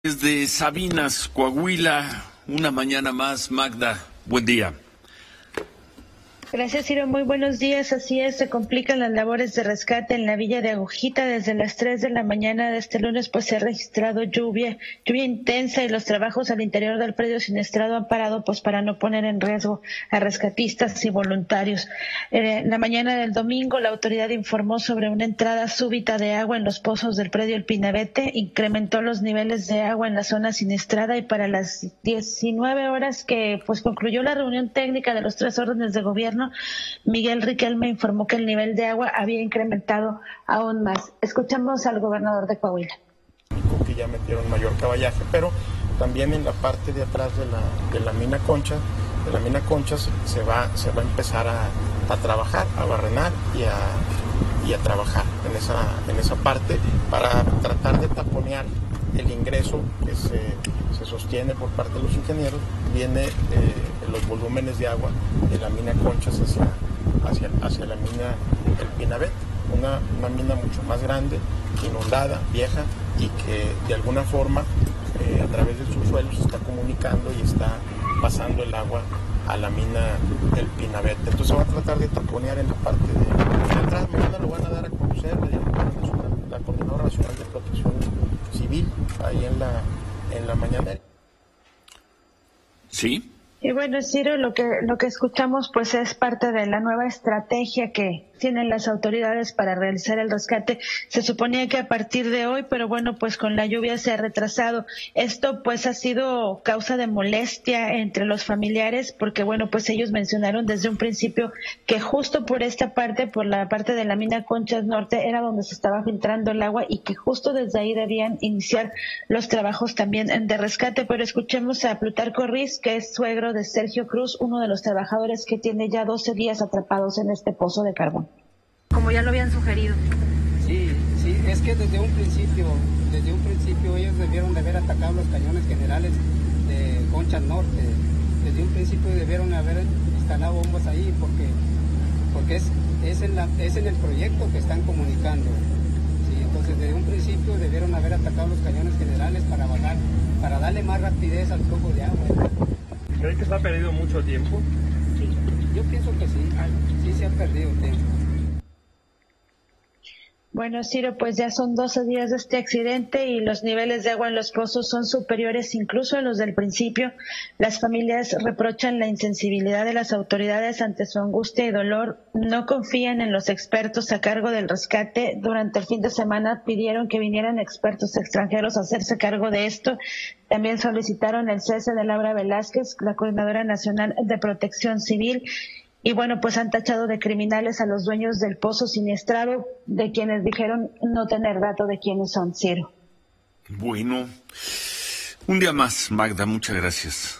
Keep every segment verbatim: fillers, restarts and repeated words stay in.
Desde Sabinas, Coahuila, una mañana más. Magda, buen día. Gracias, Ciro. Muy buenos días. Así es, se complican las labores de rescate en la villa de Agujita. Desde las tres de la mañana de este lunes, pues se ha registrado lluvia, lluvia intensa, y los trabajos al interior del predio siniestrado han parado, pues para no poner en riesgo a rescatistas y voluntarios. Eh, la mañana del domingo, la autoridad informó sobre una entrada súbita de agua en los pozos del predio El Pinabete, incrementó los niveles de agua en la zona siniestrada, y para las diecinueve horas que pues concluyó la reunión técnica de los tres órdenes de gobierno, Miguel Riquelme informó que el nivel de agua había incrementado aún más. Escuchamos al gobernador de Coahuila. Que ya metieron mayor caballaje, pero también en la parte de atrás de la, de la mina Concha, de la mina Concha se, se va se va a empezar a, a trabajar, a barrenar y a, y a trabajar en esa, en esa parte para tratar de taponear el ingreso que se, se sostiene por parte de los ingenieros. Viene eh, los volúmenes de agua de la mina Conchas hacia, hacia, hacia la mina El Pinabete, una, una mina mucho más grande, inundada, vieja, y que de alguna forma eh, a través del subsuelo se está comunicando y está pasando el agua a la mina El Pinabete. Entonces se va a tratar de taponear en la parte de atrás. Mañana lo van a dar a conocer la directora nacional, la Coordinadora Nacional de Protección Civil, ahí en la, en la mañana. Sí. Y bueno, Ciro, lo que lo que escuchamos pues es parte de la nueva estrategia que tienen las autoridades para realizar el rescate. Se suponía que a partir de hoy, pero bueno, pues con la lluvia se ha retrasado. Esto pues ha sido causa de molestia entre los familiares, porque bueno, pues ellos mencionaron desde un principio que justo por esta parte, por la parte de la mina Conchas Norte, era donde se estaba filtrando el agua, y que justo desde ahí debían iniciar los trabajos también de rescate. Pero escuchemos a Plutarco Riz, que es suegro de Sergio Cruz, uno de los trabajadores que tiene ya doce días atrapados en este pozo de carbón. Como ya lo habían sugerido. Sí, sí, es que desde un principio, desde un principio ellos debieron de haber atacado los cañones generales de Conchas Norte. Desde un principio debieron haber instalado bombas ahí, porque porque es, es, en la, es en el proyecto que están comunicando. Sí, entonces desde un principio debieron haber atacado los cañones generales para bajar, para darle más rapidez al flujo de agua. ¿Cree que se ha perdido mucho tiempo? Sí, yo pienso que sí, sí se ha perdido tiempo. Bueno, Ciro, pues ya son doce días de este accidente y los niveles de agua en los pozos son superiores incluso a los del principio. Las familias reprochan la insensibilidad de las autoridades ante su angustia y dolor. No confían en los expertos a cargo del rescate. Durante el fin de semana pidieron que vinieran expertos extranjeros a hacerse cargo de esto. También solicitaron el cese de Laura Velázquez, la Coordinadora Nacional de Protección Civil. Y bueno, pues han tachado de criminales a los dueños del pozo siniestrado, de quienes dijeron no tener dato de quiénes son, Ciro. Bueno, un día más, Magda, muchas gracias.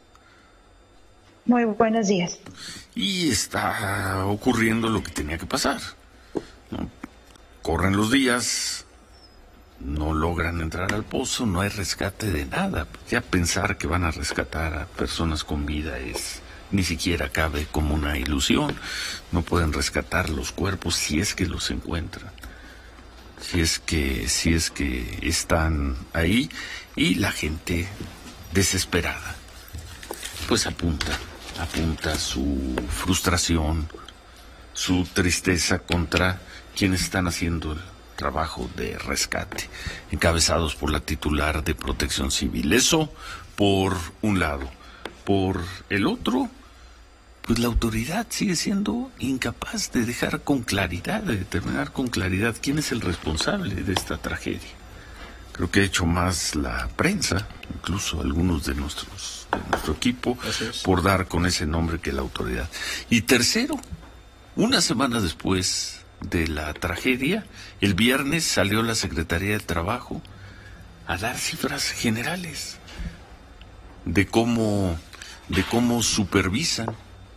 Muy buenos días. Y está ocurriendo lo que tenía que pasar, ¿no? Corren los días, no logran entrar al pozo, no hay rescate de nada. Ya pensar que van a rescatar a personas con vida es... ni siquiera cabe como una ilusión. No pueden rescatar los cuerpos si es que los encuentran, si es que si es que están ahí, y la gente desesperada pues apunta apunta su frustración, su tristeza contra quienes están haciendo el trabajo de rescate, encabezados por la titular de Protección Civil. Eso por un lado. Por el otro, pues la autoridad sigue siendo incapaz de dejar con claridad, de determinar con claridad quién es el responsable de esta tragedia. Creo que ha hecho más la prensa, incluso algunos de nuestros de nuestro equipo, por dar con ese nombre que la autoridad. Y tercero, una semana después de la tragedia, el viernes salió la Secretaría del Trabajo a dar cifras generales de cómo de cómo supervisan,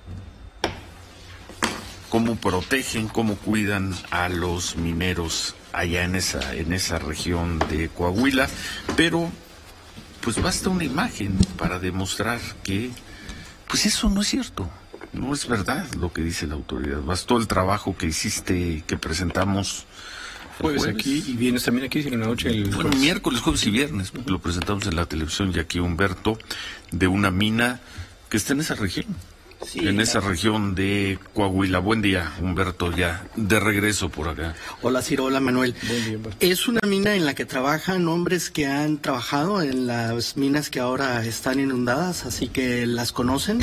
cómo protegen, cómo cuidan a los mineros allá en esa en esa región de Coahuila. Pero pues basta una imagen para demostrar que pues eso no es cierto, no es verdad lo que dice la autoridad. Bastó el trabajo que hiciste, que presentamos jueves, jueves aquí y vienes también aquí en la noche. El bueno, jueves. miércoles, jueves y viernes. Lo presentamos en la televisión y aquí Humberto, de una mina que está en esa región. Sí, en esa región de Coahuila. Buen día, Humberto, ya de regreso por acá. Hola, Ciro, hola, Manuel. Buen día, Humberto. Es una mina en la que trabajan hombres que han trabajado en las minas que ahora están inundadas, así que las conocen.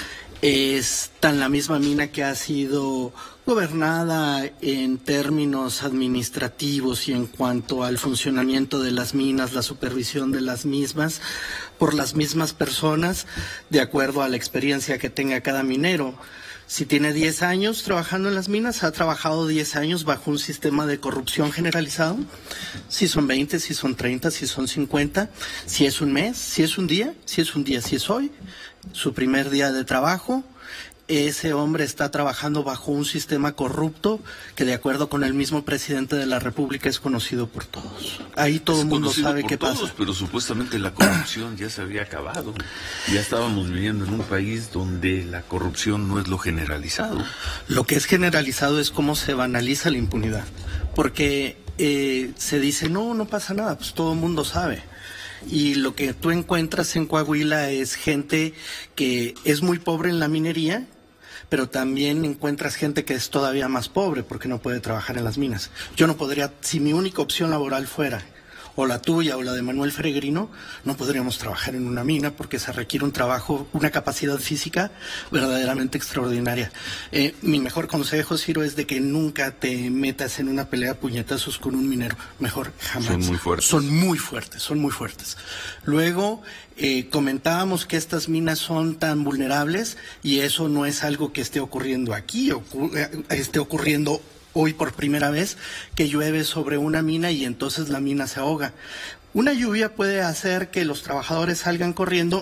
Es tan la misma mina que ha sido gobernada en términos administrativos y en cuanto al funcionamiento de las minas, la supervisión de las mismas, por las mismas personas, de acuerdo a la experiencia que tenga cada minero. Si tiene diez años trabajando en las minas, ha trabajado diez años bajo un sistema de corrupción generalizado. Si son veinte, si son treinta, si son cincuenta, si es un mes, si es un día, si es un día, si es hoy, su primer día de trabajo, ese hombre está trabajando bajo un sistema corrupto que, de acuerdo con el mismo presidente de la República, es conocido por todos. Ahí todo el mundo sabe qué todos, pasa. Pero supuestamente la corrupción ya se había acabado. Ya estábamos viviendo en un país donde la corrupción no es lo generalizado. Lo que es generalizado es cómo se banaliza la impunidad. Porque eh, se dice, no, no pasa nada, pues todo el mundo sabe. Y lo que tú encuentras en Coahuila es gente que es muy pobre en la minería, pero también encuentras gente que es todavía más pobre porque no puede trabajar en las minas. Yo no podría, si mi única opción laboral fuera o la tuya o la de Manuel Feregrino, no podríamos trabajar en una mina porque se requiere un trabajo, una capacidad física verdaderamente extraordinaria. Eh, mi mejor consejo, Ciro, es de que nunca te metas en una pelea a puñetazos con un minero. Mejor jamás. Son muy fuertes. Son muy fuertes, son muy fuertes. Luego, eh, comentábamos que estas minas son tan vulnerables y eso no es algo que esté ocurriendo aquí, ocu- eh, esté ocurriendo hoy por primera vez, que llueve sobre una mina y entonces la mina se ahoga. Una lluvia puede hacer que los trabajadores salgan corriendo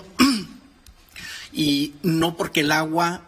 y no porque el agua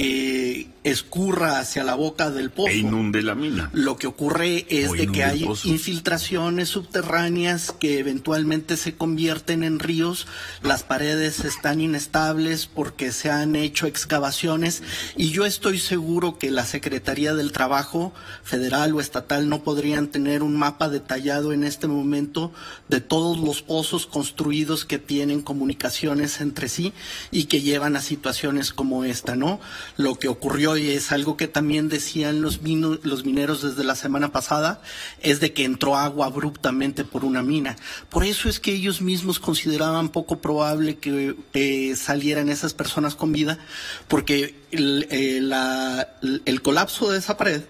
eh, escurra hacia la boca del pozo. E inunde la mina. Lo que ocurre es O de que inunde el hay pozo. infiltraciones subterráneas que eventualmente se convierten en ríos, las paredes están inestables porque se han hecho excavaciones y yo estoy seguro que la Secretaría del Trabajo federal o estatal no podrían tener un mapa detallado en este momento de todos los pozos construidos que tienen comunicaciones entre sí y que llevan a situaciones como esta, ¿no? Lo que ocurrió, y es algo que también decían los, mino, los mineros desde la semana pasada, es de que entró agua abruptamente por una mina. Por eso es que ellos mismos consideraban poco probable que eh, salieran esas personas con vida, porque el, eh, la, el colapso de esa pared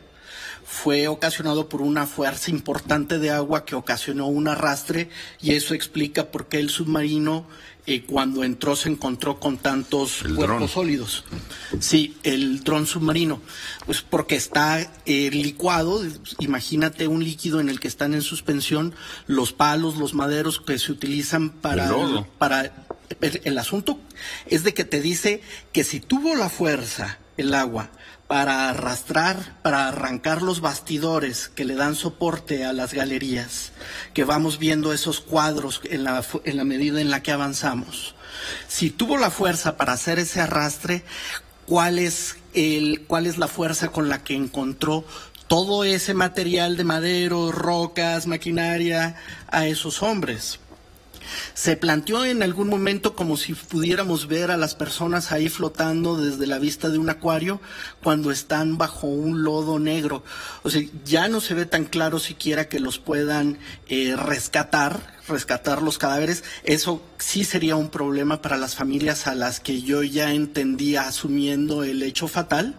fue ocasionado por una fuerza importante de agua que ocasionó un arrastre y eso explica por qué el submarino eh, cuando entró se encontró con tantos El cuerpos dron. sólidos. Sí, el dron submarino, pues porque está eh, licuado, imagínate un líquido en el que están en suspensión los palos, los maderos que se utilizan para... El lodo. para el, el asunto es de que te dice que si tuvo la fuerza el agua para arrastrar, para arrancar los bastidores que le dan soporte a las galerías, que vamos viendo esos cuadros en la, en la medida en la que avanzamos. Si tuvo la fuerza para hacer ese arrastre, ¿cuál es, el, cuál es la fuerza con la que encontró todo ese material de madero, rocas, maquinaria a esos hombres? Se planteó en algún momento como si pudiéramos ver a las personas ahí flotando desde la vista de un acuario cuando están bajo un lodo negro. O sea, ya no se ve tan claro siquiera que los puedan eh, rescatar, rescatar los cadáveres. Eso sí sería un problema para las familias a las que yo ya entendía asumiendo el hecho fatal.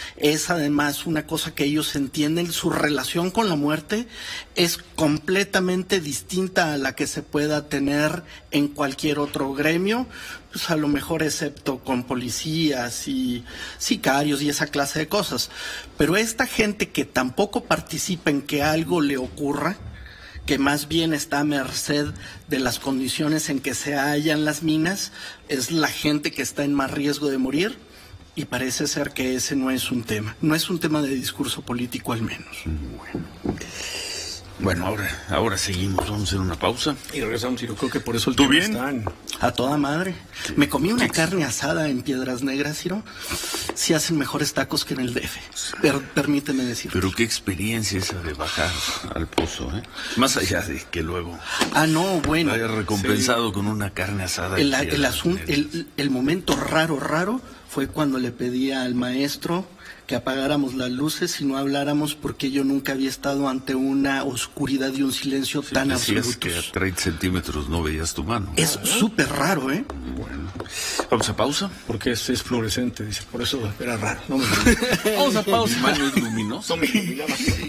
Es además una cosa que ellos entienden, su relación con la muerte es completamente distinta a la que se pueda tener en cualquier otro gremio, pues a lo mejor excepto con policías y sicarios y esa clase de cosas. Pero esta gente que tampoco participa en que algo le ocurra, que más bien está a merced de las condiciones en que se hallan las minas, es la gente que está en más riesgo de morir. Y parece ser que ese no es un tema, no es un tema de discurso político al menos. Bueno. Bueno, ahora, ahora seguimos. Vamos a hacer una pausa. Y regresamos, y yo creo que por eso el ¿Tú tema bien? está en- A toda madre. Me comí una carne asada en Piedras Negras, Ciro. Sí hacen mejores tacos que en el D F. Per- permíteme decir. Pero qué experiencia esa de bajar al pozo, ¿eh? Más allá de que luego Ah, no, bueno. vaya recompensado con una carne asada. El, en el, Piedras asun- Negras. el, el momento raro, raro, fue cuando le pedí al maestro que apagáramos las luces y no habláramos porque yo nunca había estado ante una oscuridad y un silencio Sí, tan decías absolutos. que a treinta centímetros no veías tu mano. Es súper raro, ¿eh? Bueno, vamos a pausa. Porque es, es fluorescente, dice, por eso era raro. No me Vamos a pausa. Mi mano es luminosa. No me iluminaba.